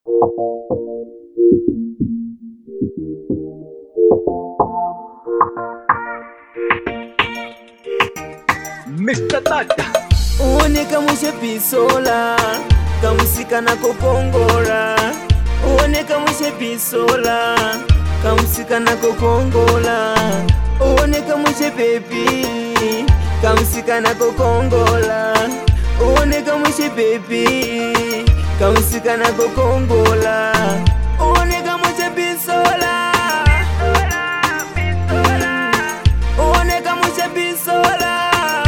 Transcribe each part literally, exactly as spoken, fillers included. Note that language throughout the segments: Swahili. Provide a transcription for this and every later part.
mister Tata Uone kamushe pisola kamusika na kokongora. Uone kamushe pisola kamusika na kokongola. Uone kamushe baby kamusika na kokongola. Uone kamushe baby kamusika na kokongola. Uone kamushe pisola uone kamushe pisola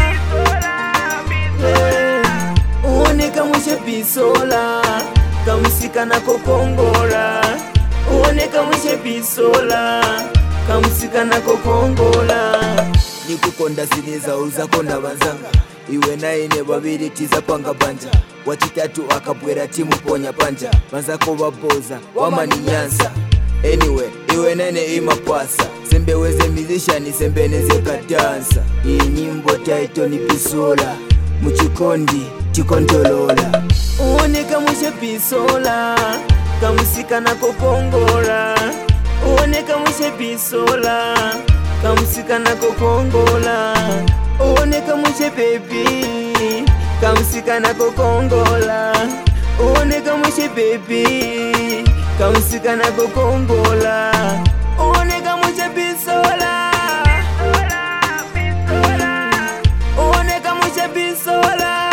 uone kamushe pisola kamusika na kokongora. Uone kamushe pisola kamusika na kokongola. Nikukonda ziliza uzako na banzanga iwe naye ne babiri tiza panga banja. Wachitatu akabwera timu ponya panja banzako baboza wamani nyanza. Anyway iwe nene imapasa sembe weze musician sembe neze kadansa. Iyi nyimbo title ni pisola muchikondi chikontolola. Uone kamushe pisola kamusika na kokongora. Uone kamushe pisola kamusika na kokongola. Uone kamushe baby kamusika na kokongola. Uone kamushe baby kamusika na kokongola. Uone kamushe pisola uone kamushe pisola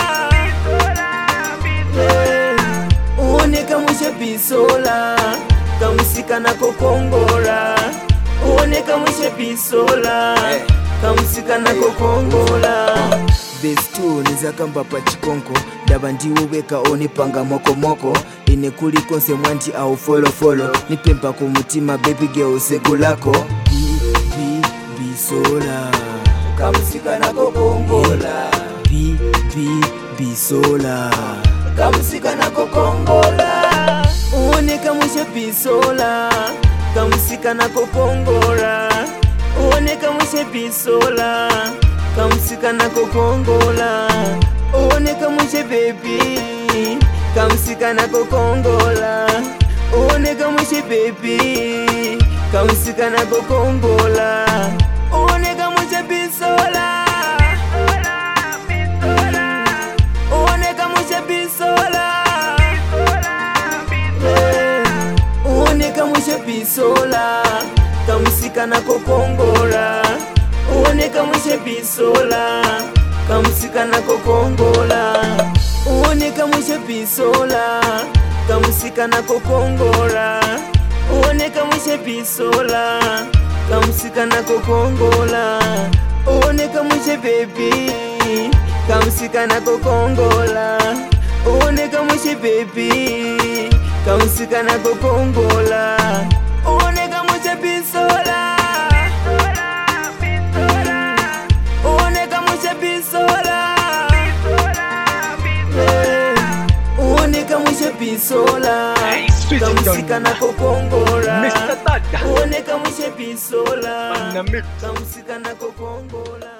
uone kamushe pisola kamusika na kokongora. Uone kamushe pisola kamusika na kokongola. Base two nizakamba pa chikonko ndaba ndiwubeka onipanga moko moko. Ine kuli konse mwanti au follow follow nipempa ku mutima baby girl segulako. Bi bi bisola kamusika na kokongola. Bi bi bisola kamusika na kokongola. Uone kamushe pisola kamusika na kokongora. Uone kamushe pisola kamusika na kokongola. Uone kamushe baby kamusika na kokongola. Uone kamushe baby kamusika na kokongola. Uone kamushe pisola uone kamushe pisola uone kamushe pisola kamusika na kokongora. Uone kamushe pisola kamusika na kokongola. Uone kamushe pisola kamusika na kokongora. Uone kamushe pisola kamusika na kokongola. Uone kamushe baby kamusika na kokongola. Uone kamushe baby kamusika na kokongola. Uone kamushe pisola uone kamushe pisola uone kamushe pisola kamusika na kokongora. mister Tata Uone kamushe pisola on the mix. kamusika na kokongola.